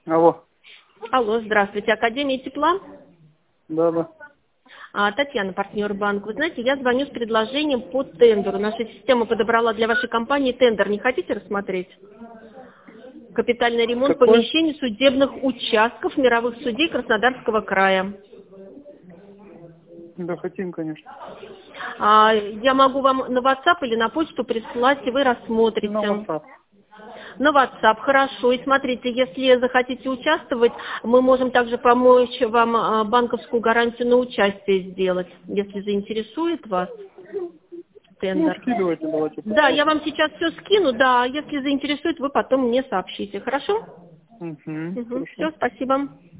Алло. Алло, здравствуйте. Академия тепла? Да. Татьяна, партнер банка. Вы знаете, я звоню с предложением по тендеру. Наша система подобрала для вашей компании тендер. Не хотите рассмотреть? Капитальный ремонт Какой? помещений судебных участков мировых судей Краснодарского края. Да, хотим, конечно. Я могу вам на WhatsApp или на почту прислать, и вы рассмотрите. На WhatsApp. На WhatsApp, хорошо. И смотрите, если захотите участвовать, мы можем также помочь вам банковскую гарантию на участие сделать, если заинтересует вас Ну, тендер. скидывайте, давайте Да, я посмотрим. вам сейчас все скину, да, если заинтересует, вы потом мне сообщите, хорошо? Угу, хорошо. Все, спасибо.